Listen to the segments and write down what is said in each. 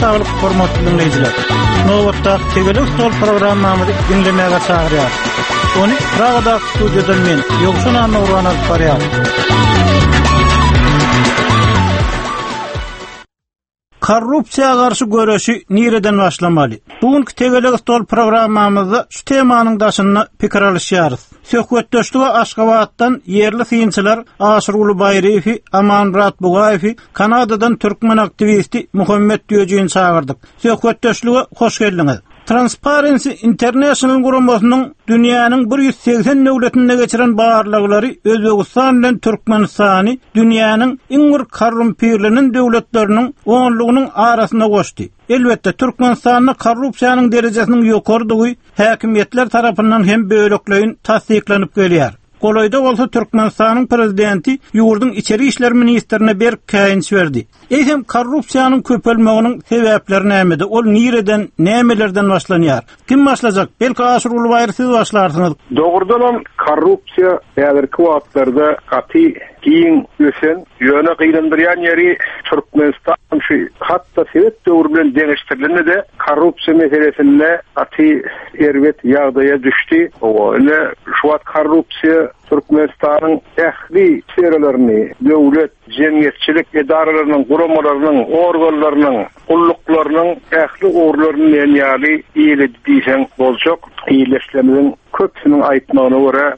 saglyk hormatly dinleyijiler. Nowatda Tegelik Stol programmamyzy dinlemäge çagyrýar. Ony Pragada studiodan men Ýogşan Nurwan alyp barýar. Korrupsiýaga garşy göreşi nireden başlamaly? Bugünkü Tegelik Stol programmamyzda şu temanyň daşyny pikir alýarys. Söhbetdeşlige Aşgabatdan yerli synçylar Aşyrguly Baýryfi, Amanrat Bugaýewi, Kanadadan türkmen aktivisti Muhammed Diýejiň çağırdyk. Söhbetdeşlige hoş geldiňiz. Transparency International guramasynyň dünýäniň 180 döwletinde geçiren barlyklary Özbegistan bilen Türkmenistany dünýäniň iň korrumpirlenen döwletleriniň onlugynyň arasyna goşdy. Elbetde Türkmenistanyň korrupsiýanyň derejesiniň ýokardygy häkimetler tarapyndan hem bölekleýin tasdiklanyp gelýär. Goloyda bolsa Türkmenistanyň prezidenti ýurdun içeri işler ministrine bir käýinç berdi. Eýsem korrupsiýanyň köpelmeginiň sebäpleri nämede? Ol nireden, nämelerden başlanýar? Kim başlajak? Belki Aşyrguly Baýry siz başlarsyňyz. Dogrudan korrupsiýa häzirki wagtlarda gaty giň ösen, ýöne gynandyrýan ýeri Türkmenistan şu hatda Sowet döwründen deňeşdirilende korrupsiýa meselesinde gaty erwet ýagdaýa düşdi. Ene şu wagt korrupsiýa Türkmenistanyň ähli sferalaryny, döwlet, jemgyýetçilik edaralarynyň, guramalarynyň, organlarynyň, gulluklarynyň ähli orlaryny ýaly ýeli diýsen boljak. İyileştirmenin köpsünün aýtmagyna görä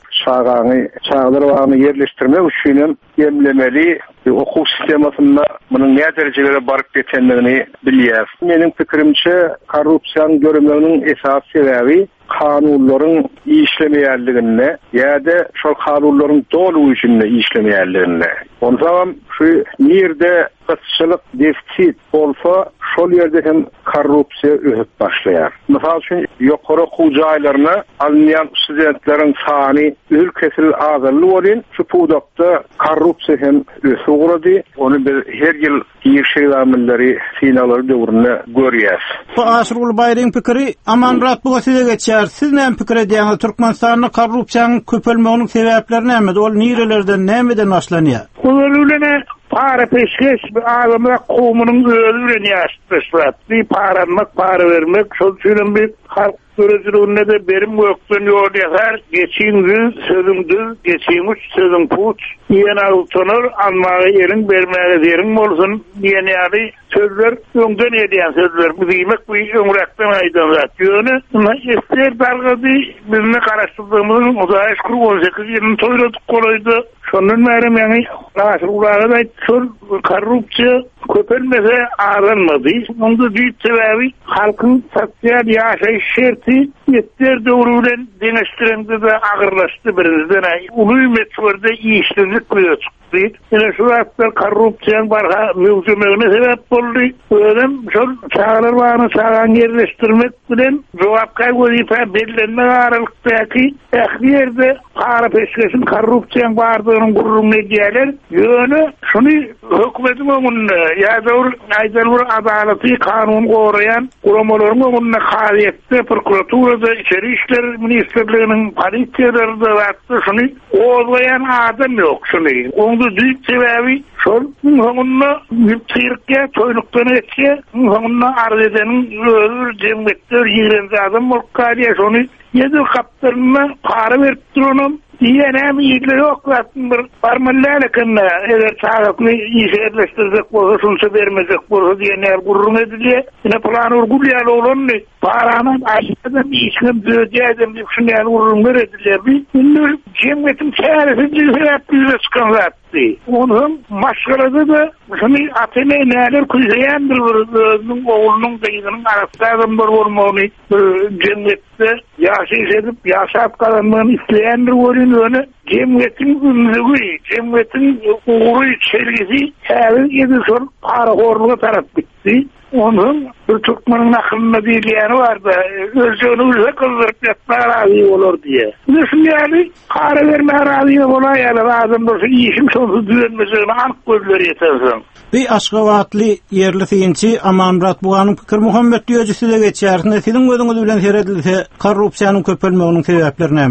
çağdyrwany yerleştirmek üçin emlemeli okuw sistemasynda munyň näme derejelere baryp geçendigini bilýär. Meniň pikirimçe korrupsiýanyň görünmeginiň esas sebäbi kanunlaryň işlemeýärligine ýa-da şol kanunlaryň dolugy üçin işlemeýärligine. Ondan şu nirde gysçylyk defitsit bolsa şol ýerde hem korrupsiýa öhüp başlaýar. Mysal üçin ýokary okuw jaýlaryna alynýan studentleriň sany ülkesel azally bolýan. Şu puwdakda korrupsiýa hem ösügrady. Ony bir her ýyl ýeşilmäleri finalary döwründe görýär. Bu Aşyrguly Baýryň pikiri Amanrat Bugaýewiňe geçýär. Siz näme pikir edýäňiz? Türkmenistanyň korrupsiýanyň köpelmeginiň sebäpleri näme? Ol nirelerden, nämeden başlanýar? Kullarulene para peşkeş ağlamda qowmynyň özü bilen ýaşaşdylar. Bir paranmak, para vermek, şol üçin bir halk görüjüne de berim ýokdun ýol ýazar. Geçiňiz sözüňiz, geçiňiz sözüň puç. Ýene ultanır, anmagy ýeriň bermäge ýeriň bolsun. Ýene ýaly sözler öňden edýän sözler. Bu diýmek bu öňrekden aýdan zat. Ýöne ister dalgady bizni garaşdyrmamyzyň uzaýyş 18 ýylyny toýladyk golaýdy. Şondan beri meni Aşyrgulyga da şol korrupsiýa köpelmese aranmady. Onda büyük sebäbi halkyň sosial ýaşaýyş şerti ýetler döwründen deňeşdirende de agyrlaşdy birizden. Uly metwerde işsizlik goýaçyk. Ene şu wagtlar korrupsiýanyň barha mewjudmegine sebäp boldy. Öňem şol çağrylmagyny çağan yerleşdirmek bilen jogapka wezipä bellenmek aralykdaky ähli ýerde para peşkeşin korrupsiýanyň bardygyny gurrunly diýerler. Ýöne şuny hökümetiň öňünde ýa-da aýdalur adalaty kanun goraýan guramalaryň öňünde haýatda prokuraturada, içeri işler ministrliginiň polisiýalarynda wagtda şuny ozlayan adam ýok şuny. Onda büyük sebäbi şol öňünde ýyrtyrykka toýlukdan etke, öňünde arz edeniň özür jemgyýetler ýigren adam bolup galýar şuny ýedi kaptyrma para berip durunym. Ýene ýigler ýok bir barmallalakyna eger çağatny ýerleşdirjek bolsa şunça bermejek bolsa diýenler gurrun edilýär. Ine plan urgulýar bolany parany aýdan işgem döýädim diýip şundan gurrun edilýär. Indi jemgyýetiň çäresi diýip çykan zat. Onun maşgalada da şunu atene näler kuýýandyr özüň oğlunyň beýiniň arasynda adamlar bolmagyny jemgyýetde ýaşaýyş edip ýaşap galanmagyny isleýändir bolýan öňe jemgyýetiň ümidi, jemgyýetiň ugury çelgisi häzir ýedi şol para horluga tarap gitdi. Onun bir Türkmenin aklına diýilýäni barda, özüni öýle kıldyryp ýatmak razy bolar diýe. Düşünýäli, para bermäge razy bolar ýa-da adam bolsa işim şonsuz düzenmesini anyk gözleri ýetersiň. Bir Aşgabatly yerli synçy Amanrat Bugaýewiň pikir Muhammed Diýejisi de geçýär. Sizin gözüňiz bilen seredilse korrupsiýanyň köpelmeginiň sebäpleri nämedir?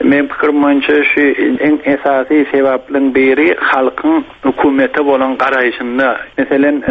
Men pikirmence şu en esasy sebäplerden biri halkyň hökümete bolan garaýşynda. Meselen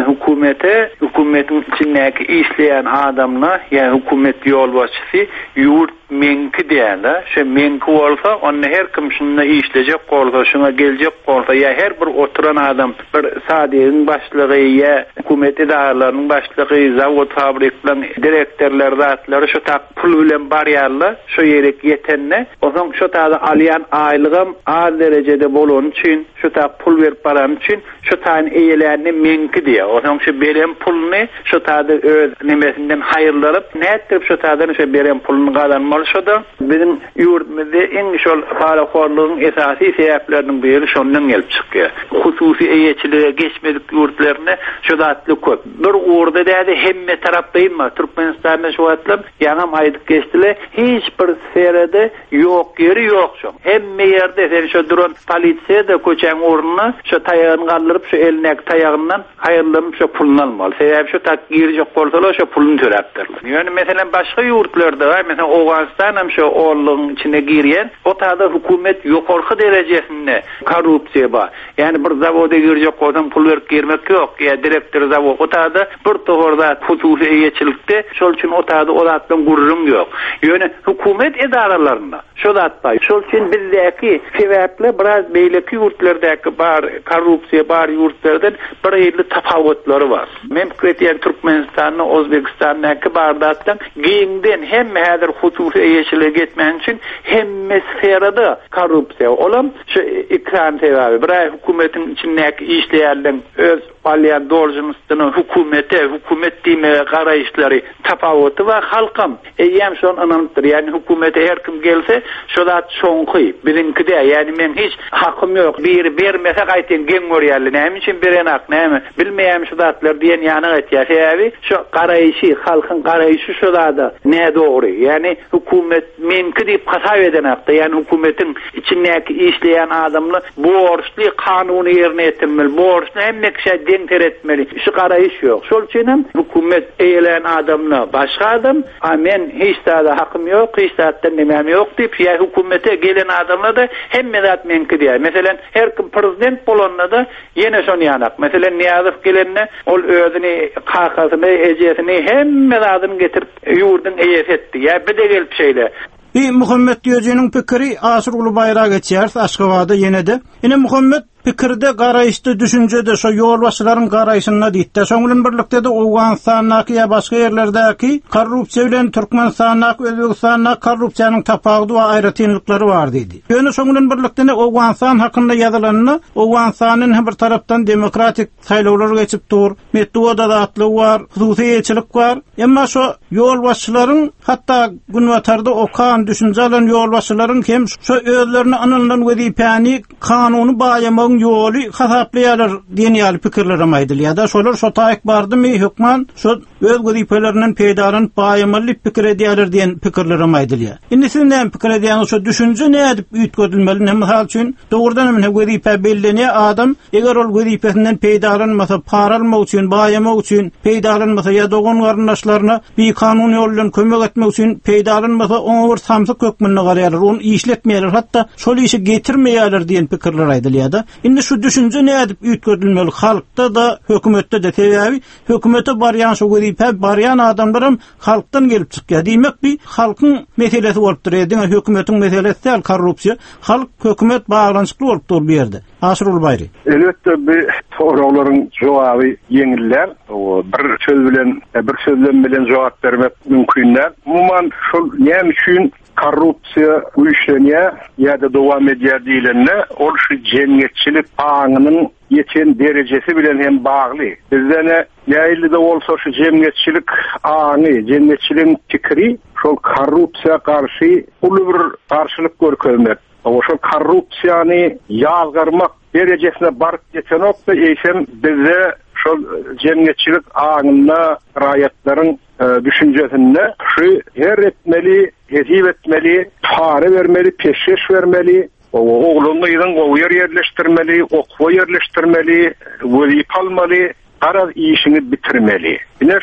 hökümetin içindäki işleýän adamlar, ýa hökümet ýolbaşçysy ýurt menki diýerler. Şu menki bolsa, onu her kim şunda işlejek bolsa, şuna geljek bolsa, ýa her bir oturan adam, bir sadyň başlygy ýa hökümet idaralarynyň başlygy, zawod fabrikalaryň direktorlar zatlary şu tak pul bilen barýarlar, şu ýere ýetenne, oňa şu taýda alýan aýlygym az derejede bolan üçin, şu tak pul berip baran üçin, şu taýyn eýelerini menki diýer. Oňa şu beren pulny şu taýda öz nimesinden haýyrlaryp, näetdirip şu taýdan şu beren pulny kazanmalyşydy. Bizim ýurtmyzda en şol paraxorlygyň esasy sebäplerinden biri şondan gelip çykýar. Hususy eýeçilere geçmedik ýurtlaryna şu zatly köp. Bir orda däde hemme tarapdaýma Türkmenistanda şu atlam ýa-da aýdyk geçdile hiç bir serede ýok ýeri ýok şu. Hemme ýerde sen şu duran polisiýa da köçäň ornuny şu taýagyny galdyryp şu elnek taýagyndan haýyrlanıp şu pulny almaly. Sebäbi şu tak girjek bolsalar şu pulny töräpdirler. Ýöne meselen başga ýurtlarda var. Mesela Awganistan hem şu oğluğun içine girýän, o taýda hökümet ýokarky derejesinde korrupsiýa bar. Yani bir zavoda girjek bolsam pul berip girmek ýok. Ya direktor zavod o taýda bir tohorda hususy eýeçilikde, şol üçin o taýda olatdan gurrum ýok. Ýöne hökümet idaralaryna şol atpay. Şol üçin bizdäki sebäple biraz beýleki ýurtlardäki bar korrupsiýa bar ýurtlardan bir ýerli tapawutlary bar. Men pikirleýän Türkmenistanyň, Özbekistandaky bardatdan giňden hemme häzir hususy eýeçilige getmän üçin hemme sferada korrupsiýa olam şu ikram sebäbi. Bir hökümetiň içindäki işleýärler öz alýan dorjunystsyny hökümet diýmege garaýşlary tapawuty we halkam eýem şonu ananypdyr. Yani hökümete her kim gelse şu zat şoňky bilinkide, yani men hiç hakym ýok. Bir bermese gaýtyn geň görýärler. Näme üçin beren hak, näme bilmeýän şu zatlar diýen ýany etýär. Sebäbi şu garaýşy, halkyň garaýşy şu zada ne dogry. Yani hökümet menki diýip hasap eden hakda, yani hökümetiň içindäki işleýän adamlar borçly kanuny ýerine ýetirmeli. Borçly hemme kişi den teretmeli. Şu garaýyş ýok. Şol üçin hem hökümet eýelen adamlar başga adam, men hiç da hakym ýok, hiç da nemem ýok diýip ýa hökümete gelen adamlar da hemme zat menki diýär. Meselen her kim prezident bolanda da ýene şonu ýanak. Meselen Niýazow gelenne ol özüni kakasyny, ejesini hemme zadyny getirip ýurdun eýes etdi. Ýa bir de gelip şeýle. Muhammed Ýöjeniň pikiri Asyr Ulubayra geçýär Aşgabatda ýene-de. Ine Muhammed pikirde garaýşdy düşünjede şo ýolbaşçylaryň garaýşyna diýdi. Şoň bilen birlikde de Awganistanyň ýa başga ýerlerdäki korrupsiýa bilen Türkmenistanyň, Özbekistanyň korrupsiýanyň tapawdy we aýratynlyklary bar diýdi. Ýöne şoň bilen birlikde Awganistan hakynda ýazylanyny Awganistanyň bir tarapdan demokratik saýlawlar geçip dur, metoda da atlyk bar, hususy eýeçilik bar. Emma şo ýolbaşçylaryň hatda günwatarda okan düşünjelen ýolbaşçylaryň hem şo özlerini anylan wezipäni kanuny baýamak ýoly hasaplaýarlar diýen ýaly pikirlere maýdylýar. Şolar şo taýyk bardymy hökman şo öz gözipelerinden peýdalan baýamaly pikir edýärler diýen pikirlere maýdylýar. Indi siz näme pikir edýäňiz, şo düşünje nädip üýtgedilmeli? Näme üçin dogrudan men gözipä bellenýär adam eger ol gözipesinden peýdalanmasa, para almak üçin, baýamak üçin peýdalanmasa ýa dogan garyndaşlaryna bir kanun ýolundan kömek etmek üçin peýdalanmasa oňa bir samsyk hökmüne garaýarlar, onu işletmeýärler, hatda şol işi getirmeýärler diýen pikirler aýdylýar. Indi şu düşünje nädip üýtgedilmeli? Halkda da, hökümetde de sebäbi hökümete barýan şu gözipä barýan adamlar halkdan gelip çykýar. Diýmek bir halkyň meselesi bolup dur. Hökümetiň meselesi däl korrupsiýa. Halk hökümet baglanşykly bolup dur bu ýerde. Asyr Ulubayry. Elbetde bir soraklaryň jogaby ýeňiller. O bir söz bilen jogap bermek mümkinler. Umuman şol näme üçin korrupsiýa uyuşlanýar ýa-da dowam edýär diýilende, ol şu jemgyýetçilik aňynyň ýeten derejesi bilen hem bagly. Bizde näilde bolsa şu jemgyýetçilik aňy, jemgyýetçiligiň pikiri şol korrupsiýa karşı uly bir garşylyk görkezmek. Şol korrupsiýany ýazgyrmak derejesine baryp ýetenokda eýsem bizde şol jemgyýetçilik aňyna raýatlaryň düşünjesinde şu her etmeli, hesip etmeli, para vermeli, peşkeş vermeli, oğlunu yerleştirmeli, okulu yerleştirmeli, vazif almalı, garaz işini bitirmeli. Yine şu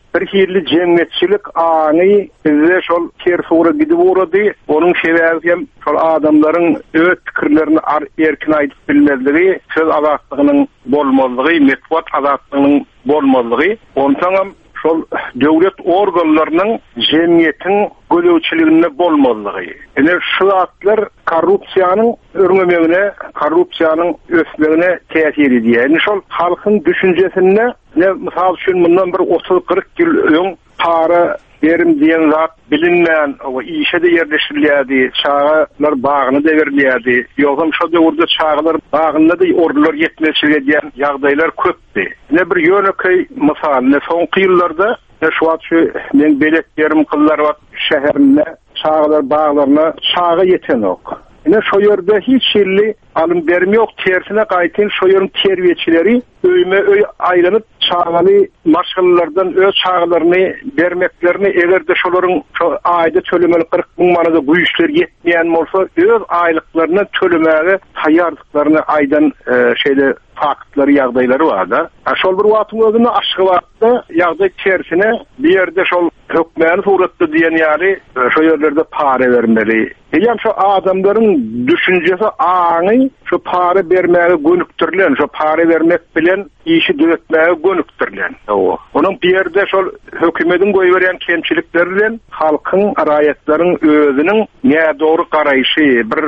bir hirli cemiyetçilik aňy bize şol kersura gidip uğradı. Onun sebebi hem şol adamların öz pikirlerini erkin aýdyp bilmezligi, söz azatlygynyň bolmalygy, metbuat azatlygynyň bolmalygy. Ondan şol döwlet organlarynyň jemgyýetiň gölewçiligine bolmalygy. Ene şu atlar korrupsiýanyň örngemegine, korrupsiýanyň ösmegine täsir edýär. Ene şol halkyň düşünjesine ne misal üçin bundan bir 30-40 ýyl öň para berim diýen zat bilinmeýän o işe de yerleşirilýärdi, çağlar bagyny da berilýärdi. Ýogam şo döwürde çağlar bagyna da ordular ýetmeşik edýän ýagdaýlar köpdi. Ne bir ýöneköy misal, ne soňky ýyllarda şu wagty men beletlerim kızlar wagt şäherinde çağlar baglaryna çağa ýeten ok. Ine şo ýerde hiç şilli alım berim ýok, tersine gaýtyn şo ýeriniň terbiýeçileri öýme-öý aýlanyp çağaly marşallardan öz çağlaryny bermeklerini egerde şolaryň şo aýda tölemeli 40 000 manada güýçler ýetmeýän bolsa öz aýlyklaryny tölemäge taýýarlyklaryny aýdan şeýle faktları ýagdaýlary bar da. Şol bir wagtyň özünde aşky wagtda ýagdaý tersine bir ýerde şol hökmän suratda diýen ýaly şo ýerlerde para bermeli. Ýa şo adamlaryň düşünjesi aňy şo para bermäge gönükdirlen, şo para bermek bilen işi döretmäge gönükdirlen. Onuň bir ýerde şol hökümetiň goýberýän kemçilikleri bilen halkyň, raýatlaryň özüniň näme dogry garaýşy, bir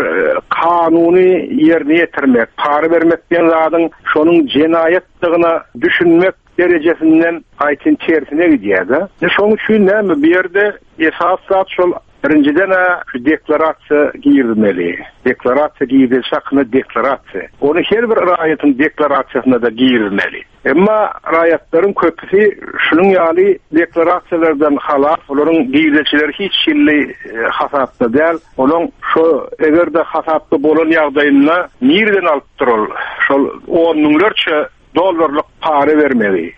kanuny ýerine ýetirmek, para bermek diýen zadyň şonuň jenaýetdigine düşünmek derecesinden aýtyn tersine gidýär da. Şonuň üçin näme bir ýerde esas zat şol birinciden şu deklarasiýa girilmeli. Deklarasiýa girilse hakkında deklarasiýa. Onu her bir raýatyň deklarasiýasyna da girilmeli. Emma raýatlaryň köpüsi şunun ýaly deklarasiýalardan halas, olaryň girilçileri hiç şilli hasapda däl. Olaň şu egerde hasapda bolan ýagdaýyna nirden alyp durul. Şol 10 milyonlarça dollarlyk para vermeli.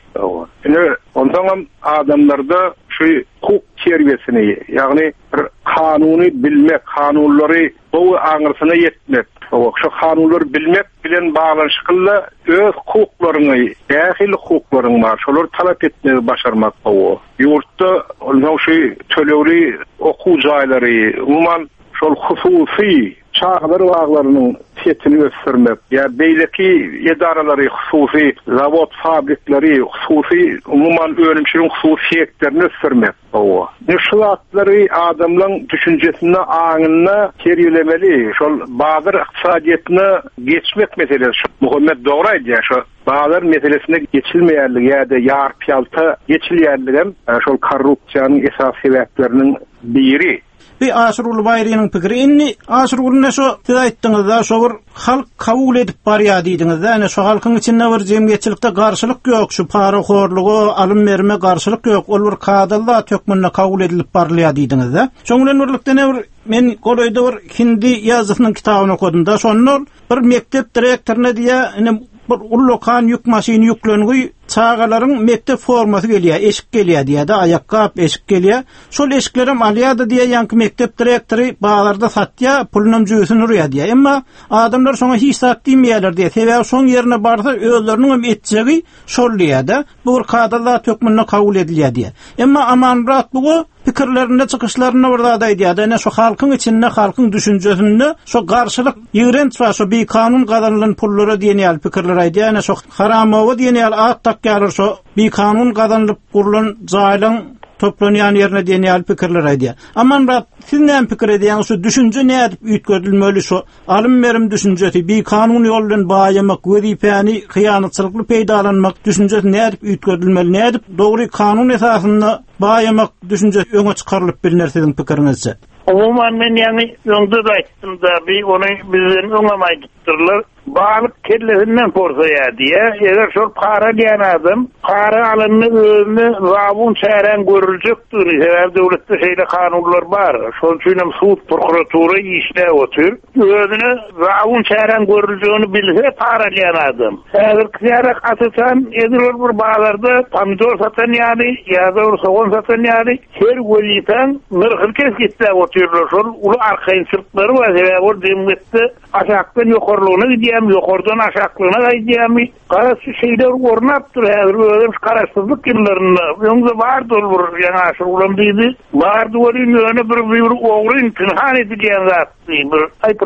Ondan adamlarda şu hukuk terbiyesini, yani kanuny bilmek, kanunlary bu aňyrsyna ýetmek, şu kanunlary bilmek bilen baglanşykla öz hukuklaryny, dähil hukuklaryň bar, şolary talap etmegi başarmak bu. Ýurtda ondan şu tölewli okuw jaýlary, umman şol hususy çağlar waglarynyň fiyatını ösürmek, ya beýleki edaralary, hususy zavod fabriklary, hususy umumyň önümçiliň hususiyetlerini ösürmek. Ne şu atlary adamlaryň düşünjesine, aňyna terýelemeli, şol bazar ykdysadyetine geçmek meselesi. Muhammed dogry aýdýar, şu bazar meselesine geçilmeýärligi ýa-da ýar-pýalta geçilýärligi şol korrupsiýanyň esas sebäpleriniň biri. Bir Aşrul Bayrynyň pikiri inni Aşrul näşo aýtdyňyzda şo bir halk kabul edip barýar diýdiňizde, ene şo halkyň içinde bir jemgyýetçilikde garşylyk ýok, şu para horlugy, alym berme garşylyk ýok, ol bir kadalla tökmünde kabul edilip barýar diýdiňizde. Şoň bilen birlikde men golaýda bir hindi ýazysynyň kitabyny okudum da, şonun bir mektep direktoruna diýe bir ullokan yük maşini yüklengi çağalaryň mektep formasy gelýär, eşik gelýär diýär da, ayakkap eşik gelýär. Şol eşiklerim alýardy diýär, ýanky mektep direktory baglarda satýar, pulunun jüýsüni urýar diýär. Emma adamlar şoňa hiç sat diýmeýärler diýär. Sebäbi şoň ýerine barsa özleriniň etjegi şol diýär da, bu bir kadalla tökmünde kabul edilýär diýär. Emma amanrat bu pikirlerinde çıkışlarına orada da diýär. Ene şu halkyň içinde, halkyň düşünjesinde şu garşylyk ýigrenç we şu bir kanun gazanlylan pullary diýen pikirler aýdýar. Ene şu haramowy diýen at gelir şu bir kanun kazanılıp kurulan zaýlaň toplanýan ýerine diýen pikirler aýdýar. Amman siz näme pikir edýäňiz, şu düşünje näme edip üýtgörilmeli, şu alym berim düşünjesi, bir kanun ýolundan baýamak, wezipäni hyýanatçylykly peýdalanmak düşünjesi näme edip üýtgörilmeli, näme edip dogry kanun esasynda baýamak düşünjesi öňe çykarylyp bilinýär siziň pikiriňizçe? Umuman men ýani ýonda da aýtdym da, ony bizden öňemaýdypdyrlar. Balık kellesinden porsaýar diye. Eger şol para diýen adam, para alyny özüne zabun çären görüljekdir. Sebäbi döwletde şeýle kanunlar bar. Şol üçin sud prokuratura işläp otur. Özüne zabun çären görüljegini bilse para diýen adam. Eger kıyarak atysan, edir bir bazarda pomidor satan ýaly, ýa-da soğan satan ýaly, her gölýän nyrky kesgitläp oturlar. Şol uly arkaýynçylyklary we sebäbi o demletde aşakdan ýokarlygyny diýär. gaýdýam, ýokardan aşaklyna gaýdýam. Garasy şeýler gornapdyr häzir özüm garaşsyzlyk ýyllaryna. Ýöňde bardy ol bir ýa-da şulan diýdi. Bardy bolýan ýöne bir ogry pinhan edilýän zat. Bir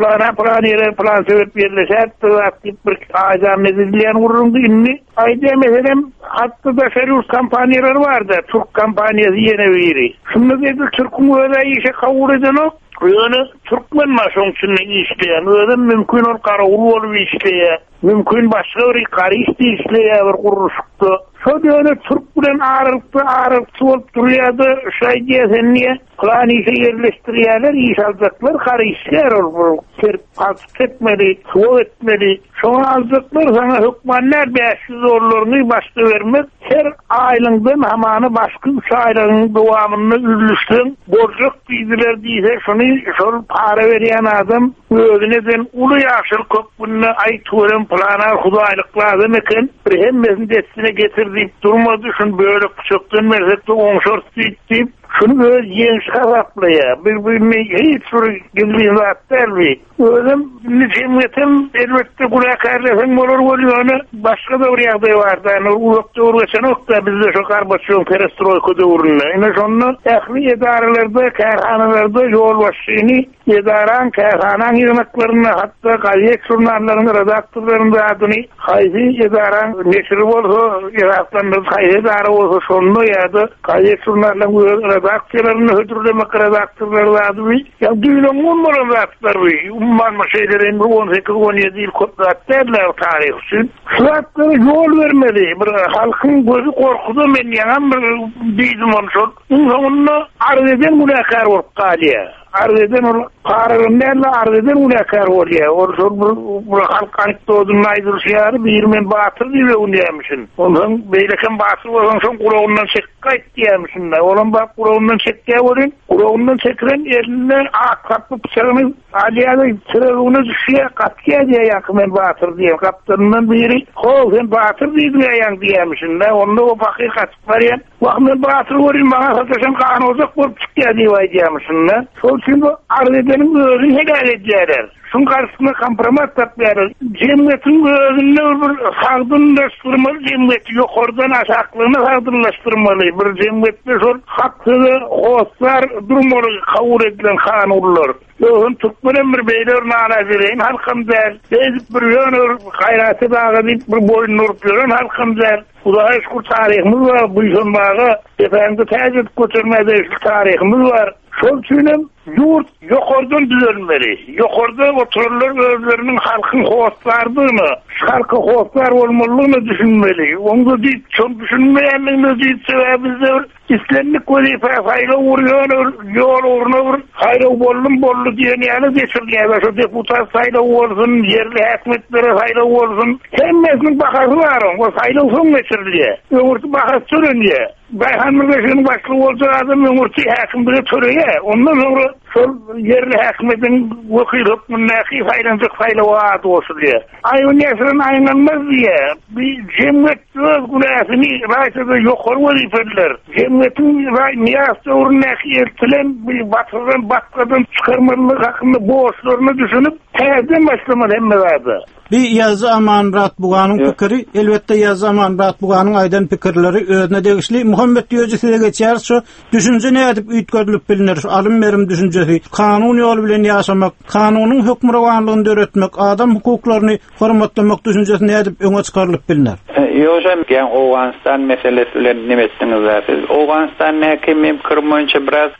plan sebep ýerleşäp bir aýdam edilýän urundy inni. Aýdam edilem hatda da servis kampaniýalary bardy. Türk kampaniýasy ýene biri. Şunu dedi Türk'ün öyle işe kabul eden o. Öyle Türkmen maşonçunu işleyen. Öyle mümkün ol karavul olup işleyen. Mümkün başka bir karıştı işleyen bir kuruluştu. Şöyle öyle Türk bilen ağırlıklı olup duruyordu. Şey diyesin niye? Klan işe yerleştiriyorlar, iş alacaklar, karışlar olur. Serp etmeli, su etmeli. Şunu alacaklar sana hükmanlar 500 dolarını başta vermek. Her aylığından hamanı başka 3 aylığının devamını üzülüştün. Borcuk bildiler deyse şunu para veren adam özüneden ulu yaşıl kökbününe ay tuğrem planar hudaylıklardan eken bir hemmesini destine getirdik durmadı. Şunu böyle küçüktün merzekte onşort deyip şunu böyle genç kazaplaya birbirini hiç soru gizliğin zaten bir özüm cemiyetim elbette günahkarlısın olur oluyor başka da oraya da vardı yani uzakta uğraşan yok da bizde şu karbasyon perestroika devrinde yine sonra ehli idarelerde kerhanelerde yol başını idaran kerhanan yönetlerine hatta gayet jurnallarının redaktörlerinde adını hayzi idaran neşri olsa idaratlarında hayzi idara olsa sonunda ya da gayet jurnallarının redaktörlerini hödürlemek redaktörlerinde adı ya düğünün onların redaktörleri umman şeylerin 18-17 yıl kodlatlarlar tarih için şuatları yol vermeli bir halkın gözü korkudu men yanan bir olsun onunla arz eden mülakar olup kalıyor arz eden paralarla arz eden mülakar oluyor olsun bu halk anekdotun aydırışları bir men batır diye oynayamışsın onun beyleken batır olsun kulağından çekkayt diyemişsin olan bak kulağından çekkaya olun kulağından çekilen eline akaplı bıçağını aliyada sıralığına düşüyor kapıya diye yakmen batır diye kaptanından biri sen batır diyemişsin onunla o hakikat var ya vakmen batır olun bana satışın kanı olacak bulup çıkıyor diyemişsin şimdi arz edenin özünü helal edecekler. Şunun karşısında kompromat taplayarız. Cemiyetin özünü bir sağdınlaştırmalı cemiyeti yok oradan aşaklığını sağdınlaştırmalı. Bir cemiyette son hakkını hostlar durmalı kabul edilen kanunlar. Yoğun Türkmen'in bir beylerin arazileyin halkım der. Bezip bir yönür hayratı dağı deyip bir boyun urpuyorun halkım der. Uzağa şükür tarihimiz var. Bu yüzden bağı efendi tecrüt götürmede tarihimiz var. Şol çünüm yurt yokardan düzelmeli. Yokarda otururlar özlerinin halkın hostlardığını, halkı hostlar olmalığını düşünmeli. Onu deyip çok düşünmeyenliğini deyip sebebizde İslamlık vazife hayra uğruyor, yol uğruna hayra bollu diyen yani geçirdiğine şu deputat hayra uğursun, yerli hükümetlere hayra uğursun. Hemmesinin bakası var o hayra son geçirdiğine. Ömürtü bakası sürünüyor. Bayhanlı'nın başlığı olacağı adam ömürtü hakimliğe törüyor. Ondan sonra yerli hükümetin vakil hükmündeki faydancık fayda vaatı olsun diye. Ayın yaşının aynanmaz diye. Bir cemiyet günahını rahatsızda yok olmadı ifadler. Cemiyetin niyaz doğrundaki eltilen bir batkadan çıkarmalık hakkında boğuşlarını düşünüp tezden başlamalı hemmezade. Bir yazı amanrat buğanın fikri, elbette yazı amanrat buğanın aydan fikirleri özüne degişli. Muhammed Diyoci size geçer şu düşünce ne edip üytgörülüp bilinir. Alım verim düşüncesi, kanun yolu bilen yaşamak, kanunun hükmüravanlığını öğretmek, adam hukuklarını hormatlamak düşüncesi ne edip öne çıkarılıp bilinir. Hocam, yani Oğanistan meselesi bilen nemetsiniz zaten. Oğanistan nekimim kırmınca biraz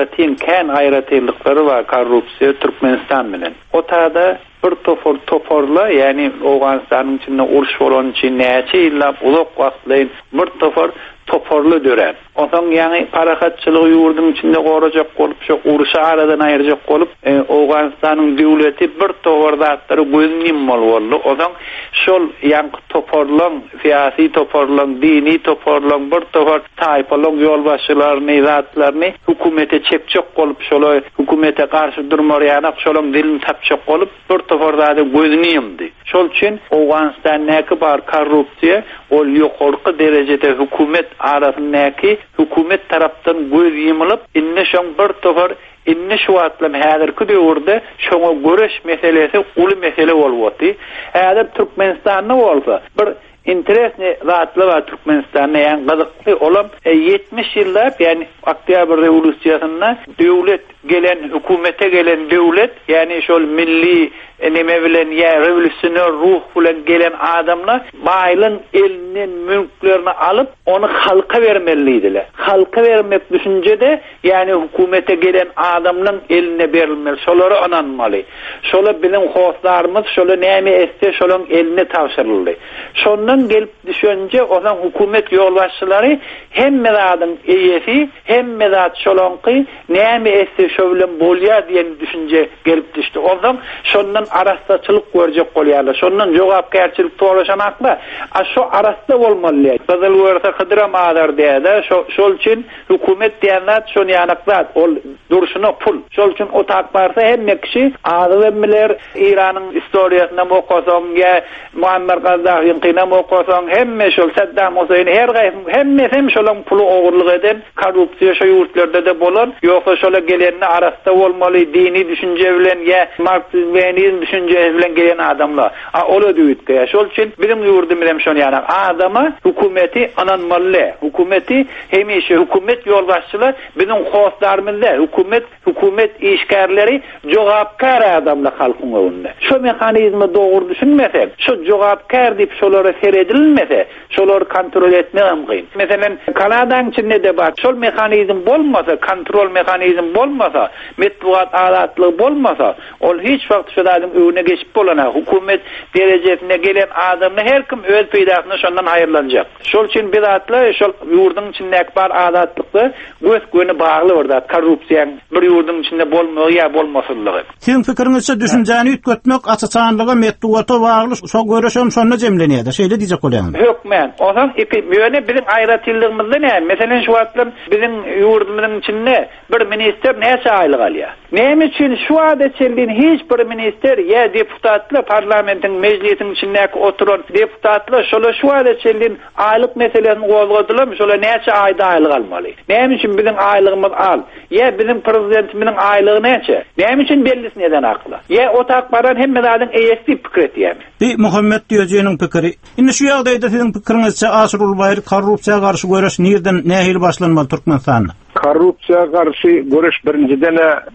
ayrıtıylıkları var, korrupsiya Türkmenistan bilen. O tada bir toporla yani Oğanistan'ın içinde uruş olan için neçe illa uzak vaktlayın bir toporlu dören. Ondan yani parakatçılığı yurdun içinde koracak olup şu uruşa aradan ayıracak olup Oğanistan'ın devleti bir topordatları gözünün mal oldu. Ondan şol yani toporlan, siyasi toporlan, dini toporlan, bir topor taypalan yolbaşçılarını, izatlarını hükümete çepçek olup şolu hükümete karşı durmayanak şolun dilini tapçak olup bir topordatı gözünüyümdü. Şol için Oğanistan'daki bar korrupsiya ol yukarı derecede hükümet arasındaki hükümet taraftan göz yumulup inne şon bir tofor inni şu wagtlar häzirki döwürde şoňa göreş meselesi uly mesele bolupdy. Häzir Türkmenistanyň bolsa bir interesne zatly we Türkmenistanyň ýa-ni gyzykly olam 70 ýyllar, ýani Oktyabr rewolýusiýasyna döwlet gelen, hökümete gelen döwlet, ýani şol milli neme bilen ýa rewolýusioner ruh bilen gelen adamlar baýlyň elinin mülklerini alıp onu halka vermelidiler. Halka vermek düşüncede, ýani hökümete gelen adamlaryň eline berilmeli, şolary ananmaly. Şola bilen howslarymyz, şola näme etse şolaryň eline tapşyryldy. Şondan gelip düşünce ozan hökümet ýolbaşçylary hemme zadyň eýesi, hemme zat şolaňky näme etse şo bilen bolýar diýen düşünce gelip düşdi. Ozan şondan arastaçylyk görjek bolýarlar. Şondan jogapkärçilik toraşanakla şo arasta bolmaly. Bazal wagtda Kıdıram adar diýdi. Şol üçin hökümet diýenler şonu ýanaklar, ol durşuna pul. Şol üçin o takbarsa hemme kişi adamlar İranyň historiýasyna mokasaň ýa Muammer Gaddafiň kyna mokasaň hemme şol Saddam Hussein hemme şolaň pulu ogurlyk eden korrupsiýa şo ýurtlarda da bolan, ýoksa şola gelenni arasta bolmaly, dini düşünje bilen ýa Marksizm düşünje bilen gelen adamlar. Ola düýtge. Şol üçin bilim ýurdum bilen şonu ýanak adama hökümeti ananmaly. Hökümeti hemişe hökümet ýolbaşçylar bizim howslarymyzda hökümet işgärleri jogapkar adamlar halkyň önünde. Şo mehanizmi dogry düşünmese, şo jogapkar diýip şolary seredilmese, şolary kontrol etmek mümkin. Meselen Kanadaň içinde de bar. Şol mehanizm bolmasa, kontrol mehanizm bolmasa, metbuat alatlygy bolmasa, ol hiç wagt şo adam öňüne geçip bolana, hökümet derejesine gelen adamny her kim öz peýdasyna şondan aýrlanjak. Şol üçin bidatly şol ýurduň içindäki bar adatlykly göz bagly orada korrupsiýa bir ýurduň içinde bolmagy ýa bolmasynlygy. Siň pikiriňizçe düşünjäni üýtgetmek açyçanlyga metbuata bagly şo göreşem şonda jemlenýär. Şeýle diýjek bolýan. Yok men. Ozan ýöne bizim aýratylygymyzda näme? Meselen şu wagtlar bizim ýurdumyzyň içinde bir minister näçe aýlyk alýar? Näme üçin şu wagtda çeldiň hiç bir minister ýa deputatlar parlamentiň meclisiň içindäki oturan deputatlar şola şu wagtda çeldiň aýlyk meselesini gozgadylar, şola näçe aýda aýlyk almaly? Näme üçin bizim aýlygymyz al? Ýa bizim prezidentimiň aýlygy näçe? Näme üçin bellis neden akla? Ýa o takbaran hemme zadyň eýesi pikir etýärmi? Muhammed diýjeniň pikiri. Indi şu ýagdaýda siziň pikiriňizçe Asrul Bayr korrupsiýa garşy göreş nerden nähili başlanmaly Türkmenistanda? Korrupsiýa garşy göreş birinciden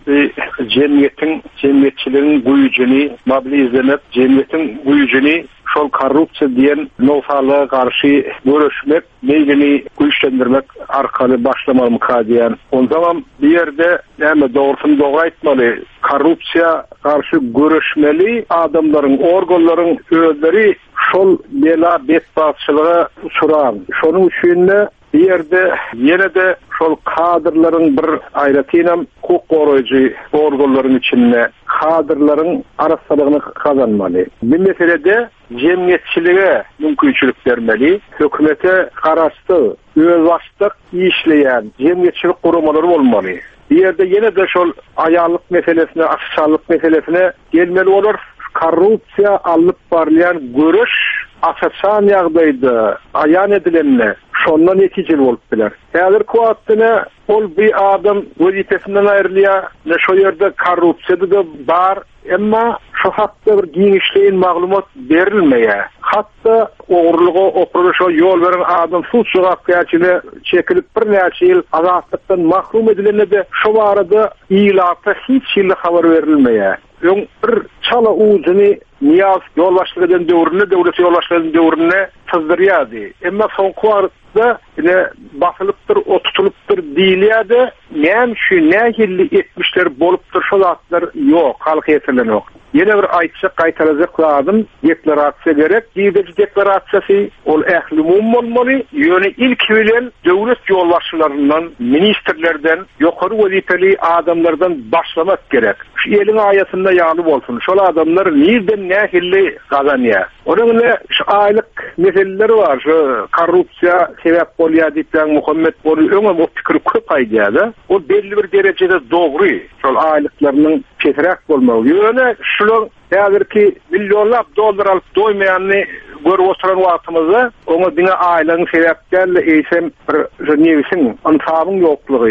jemgyýetçiligiň güýjüni mobilizemek, jemgyýetiň güýjüni şol korrupsiýa diýen nofalyga garşy göreşmek, meýlini güýçlendirmek arkaly başlamaly mukadiýan. Ondan bir ýerde näme dogrusyny dogry aýtmaly, korrupsiýa garşy göreşmeli, adamlaryň, organlaryň özleri şol bela betbaçylyga uçuran. Şonuň üçin bir ýerde ýene de şol kadrlaryň bir aýratynam hukuk goraýjy organlaryň içinde kadrlaryň arasalygyny kazanmaly. Bu meselede jemgyýetçilige mümkinçilik bermeli, hökümete garaşdy, özbaşdyk işleýän jemgyýetçilik guramalary bolmaly. Bir ýerde ýene de şol aýallyk meselesine, açyçanlyk meselesine gelmeli bolar. Korrupsiýa alyp barýan göreş açyçan ýagdaýda aýan edilenle şondan netijeli bolup biler. Häzirki wagtda ol bir adam wezipesinden aýrylýar, şo ýerde korrupsiýa da bar, emma şo hakda bir giňişleýän maglumat berilmeýär. Hatda ogurlyga oturuşa ýol beren adam suç jogapkärçiligine çekilip bir näçe ýyl azatlykdan mahrum edilenle de şo barada ýylapda hiç ýyl habar berilmeýär. Bir çala uzuny niyaz ýolbaşlygyň döwründe, döwlet ýolbaşlygyň döwründe tyzdyrýardy. Emma soňky wagtda ine basylypdyr, otutulupdyr diýilýärdi. Näme şu nähilli etmişler bolupdyr, şol atlar ýok, halk ýetirlen ýok. Ýene bir aýtsa gaýtarajak lazım, deklarasiýa gerek. Diýdi deklarasiýasy ol ähli umum bolmaly. Ýöne ilk bilen döwlet ýolbaşçylaryndan, ministrlerden, ýokary wezipeli adamlardan başlamak gerek. Şu ýeliň aýatynda ýaly bolsun. Şol adamlar nerden nähilli gazanýar. Onuň şu aýlyk meseleleri var. Şu korrupsiýa sebäp bolýar diýip Muhammed öňe bu pikir köp aýdýar. O belli bir derejede dogry. Şol aýlyklarynyň çetirek bolmaly. Ýöne şular häzirki milyonlap dollar alyp doýmaýanny görüp oturan wagtymyzda oňa diňe aýlygyň sebäplerle eýsem bir newisin antabyň ýoklugy.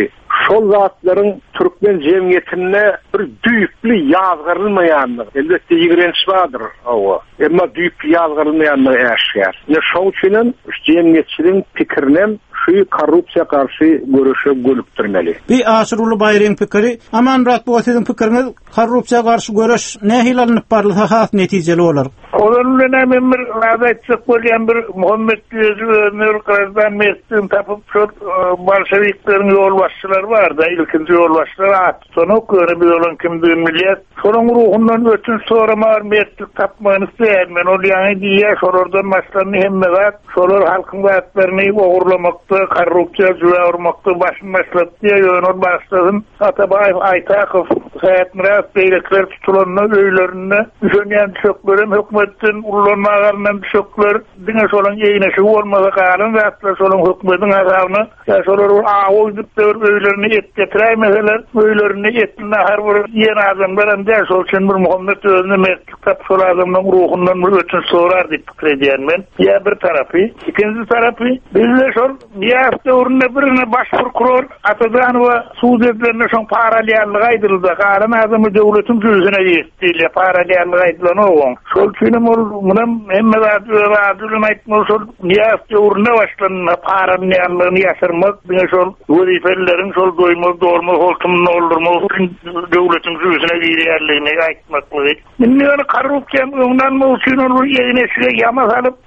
şol zatlaryň türkmen jemgyýetine bir düýpli ýazgyrylmaýanlygy elbetde ýigrenç bardyr. Emma düýpli ýazgyrylmaýanlygy äşkär. Şol üçin jemgyýetçiliň pikirinem şu korrupsiya karşı görüşe gölükdirmeli. Bir Aşyruly Baýryň pikiri, aman rat bu siziň pikiriňiz korrupsiya karşı görüş nähil alınıp barlygy has netijeli bolar. Onun bilen bir adatçyk bolýan bir Muhammed Özür Kırgızstan mesleğini tapıp şu Bolşeviklerin yol başçıları var da ilkinci yol başçıları attı. Sonra göre bir olan kimdiğin millet. Sonun ruhundan ötün sorama mesleği tapmanı isteyermen. O yani diye sorordan başlarını hemmegat. Soror halkın vaatlarını oğurlamakta, korrupsiya züvavurmakta başın başlattı diye yönür başladın. Atabayev Aytakov Sayat Miras beylikler tutulanına öylerine düşünyen çöklerim hükümetin ulanmalarından çökler dine solan yeğneşi olmalı kalın ve atla solan hükümetin azabını ya solar ağoyduk da öylerini et getireymeseler öylerini etine her bir yeni adamların ders olsun bir Muhammed Özünü mektap sol adamın ruhundan bir ötün sorar deyip fikrediyem ben. Ya bir tarafı. İkinci tarafı bizde sol bir hafta uğruna birine başvurkuror Atadan ve Suudetlerine son paralellik aydıldı. Kalın adamı devletin gözüne yettiyle paralellik aydılan oğun. Sol çünüm olmanın hemme adılın aitmalı sol bir hafta uğruna başlanına paralelliğini yaşarmak bine sol vazifelerin sol doymalı doğurma holtumunu oldurma devletin gözüne giriyerliğine aitmaklığı. Minniyordu korrupsiyanın ondan mı uçun olur yeğneşine yamaz alıp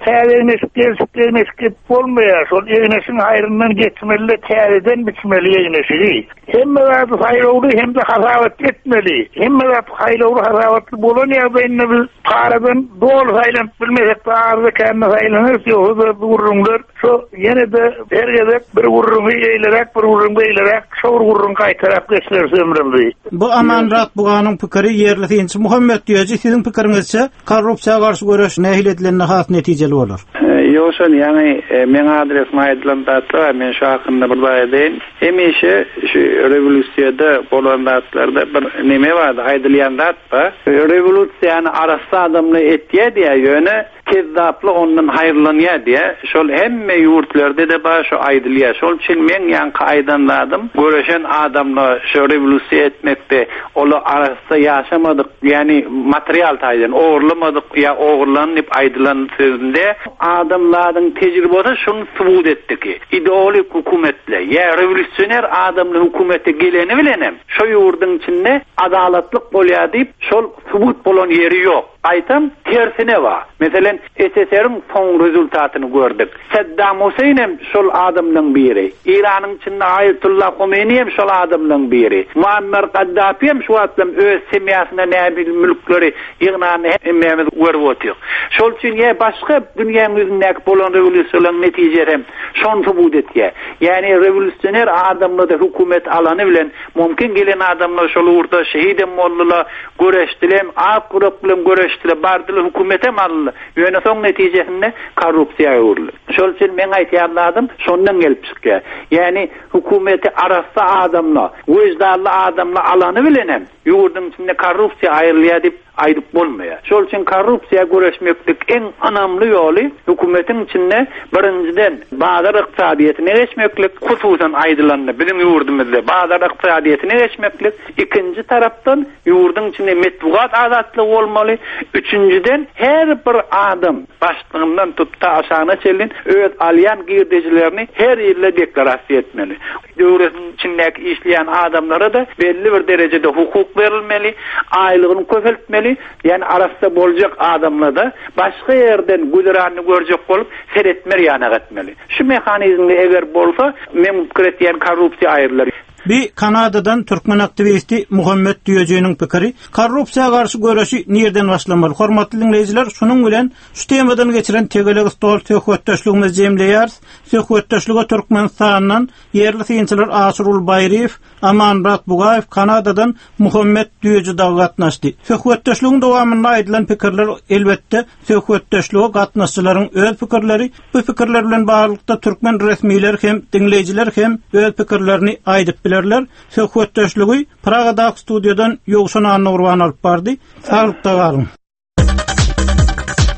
tevyeneşke olmaya sol yeğneşin hayrından geçmeli tevreden biçmeli yeğneşi. Hem de hayırlı oldu hem de hazavat etmeli. Hem de hayırlı oldu hazavatlı bulun ya benimle bir paradan doğru haylan bilmesek de ağırda kendine haylanır ki o da vururumlar. Şu yine de herkese bir vururumu eğilerek bir vururumu eğilerek şovur vururum kaytarak geçlerse ömrümlüğü. Bu aman rat buğanın pikiri yerli tiyinci Muhammed Diyeci sizin pikirinizse korrupsiya karşı görüş nähil edilenine has netijeli olur. Yoşun yani men adresime aýdylan datlar men şu hakynda bir baýdyn. Hemişe şu revolüsiyada bolan datlarda bir neme bardy aýdylýan datpa. Revolüsiýany arasy adamly etdiýär diýe ýöne kezzaply ondan haýyrlanýar diýe. Şol hemme ýurtlarda da baş aýdylýar. Şol üçin men ýanky aýdanladym. Göreşen adamlar şu revolüsiýa etmekde ola arasy ýaşamadyk, ýani material taýdan oğurlamadyk ýa oğurlanyp aýdylan sözünde adamlaryň tejribesi şunu subut etdi ki ideologik hukumetle ýa revolüsyoner adamly hukumete geleni bilenem şo ýurdyň içinde adalatlyk bolýar diýip şol subut bolan ýeri ýok. Aytam tersine var. Meselen SSR'ın son rezultatyny gördük. Saddam Hüseyin hem şol adamlaryň biri. İranyň içinde Ayetullah Khomeini hem şol adamlaryň biri. Muammer Gaddafi hem şu atlam öz semiyasına näbil mülkleri ýygnany hemmemiz görüp otyr. Şol üçin ýa başga dünýäň ýüzündäki bolan revolüsiýanyň netijeleri şonu subut etýär. Ýani revolüsyoner adamlary hukumet alany bilen mümkin gelen adamlar şol urda şehit boldular, göreşdiler, ak grup bilen göreşdiler, bardylar hukumete mally. Ýöne soň netijesinde korrupsiýa ýuruldy. Şol üçin men aýtýarladym, şondan gelip çykýar. Ýani hukumeti arasy adamlar, wejdanly adamlar alany bilenem. Ýurdyň içinde korrupsiýa aýrylýar diýip aýdyp bolmaýar. Şol üçin korrupsiýa göreşmeklik en önemli ýoly hukumetin içinde birinciden bazar ykdysadyetine geçmeklik, hususan aýdylanyny bizim ýurdumyzda bazar ykdysadyetine geçmeklik, ikinji tarapdan ýurdyň içinde metbuat azatlygy bolmaly, üçüncüden her bir adam başlygyndan tutda aşagyna çelin öz alýan girdejilerini her ýerde deklarasiýa etmeli. Ýurdun içindäki işleýän adamlara da belli bir derejede hukuk berilmeli, aýlygyny köpeltmeli. Yani arasında boljak adamla da başka yerden güzerany görjek bolup seretmer ýana gatmeli. Şu mehanizmde eger bolsa memnun korrupsiýa aýrylar. Bir Kanadadan Türkmen aktivisti Muhammed Diyeci'nin pikiri korrupsiya karşı görüşü nereden başlamalı? Hormatly dinleyijiler, şunun bilen şu temadan geçiren tegeleg stol söhbetdeşligimiz jemleýär. Söhbetdeşlige Türkmenistandan yerli synçylar Aşyruly Baýryň, Aman Rat Bugaýew Kanadadan Muhammed Diyeci da gatnaşdy. Söhbetdeşligiň dowamında aýdylan pikirler elbetde söhbetdeşlige gatnaşçylaryň öz pikirleri, bu pikirler bilen baglanykda türkmen resmiler hem dinleyijiler hem öz pikirlerini aýdyp bilerler. Söhbetdeşligi Praga'daki studiodan Ýogşan Anurwan alyp bardy. Saglypda galyn.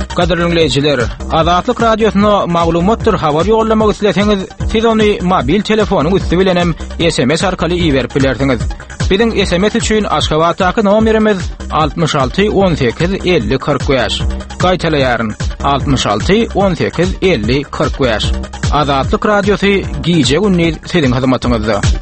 Gaderliler, Azatlyk radiosyna maglumatlar habar yollamak isleseňiz, siz ony mobil telefonyň üstü bilen hem SMS arkaly iýerip bilersiňiz. Biziň SMS üçin Aşgabatdaky nomerimiz 66 18 50 45. Gaýtalaýaryn 66 18 50 45. Azatlyk radiosy giýje günni siziň hyzmatyňyzda.